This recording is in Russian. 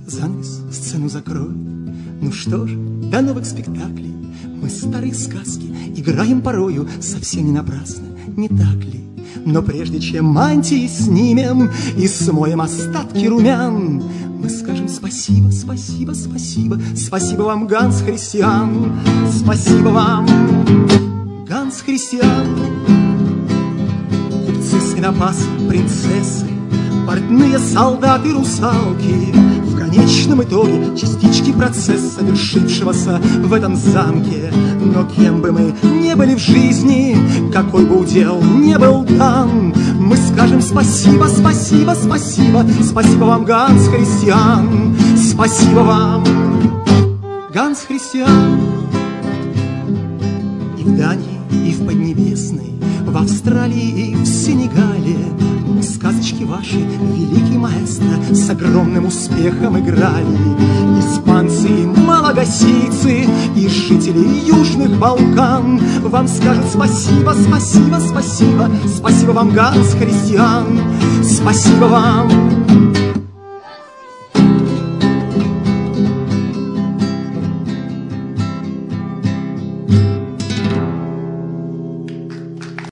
занавес, сцену закрой. Ну что ж, до новых спектаклей. Мы старые сказки играем порою совсем не напрасно, не так ли? Но прежде чем мантии снимем и смоем остатки румян, мы скажем спасибо, спасибо, спасибо, спасибо вам, Ганс Христиан, спасибо вам, Ганс Христиан. Купцы, свинопасы, принцессы, портные, солдаты, русалки, в конечном итоге частички процесса, совершившегося в этом замке. Но кем бы мы не были в жизни, какой бы удел не был дан, мы скажем спасибо, спасибо, спасибо, спасибо вам, Ганс Христиан, спасибо вам, Ганс Христиан. И в Дании, и в Поднебесной, в Австралии и в Сенегале мы сказочки ваши, великий маэстро, с огромным успехом играли. Испанцы, малагасийцы и жители Южных Балкан вам скажут спасибо, спасибо, спасибо, спасибо вам, Ганс Христиан, спасибо вам,